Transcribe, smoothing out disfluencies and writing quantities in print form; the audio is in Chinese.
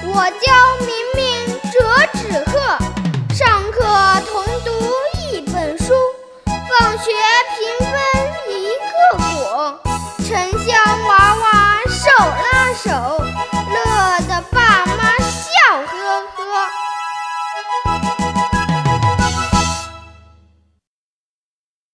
我教明明折纸鹤，上课同读一本书，放学平分一个果，城乡娃娃手拉手。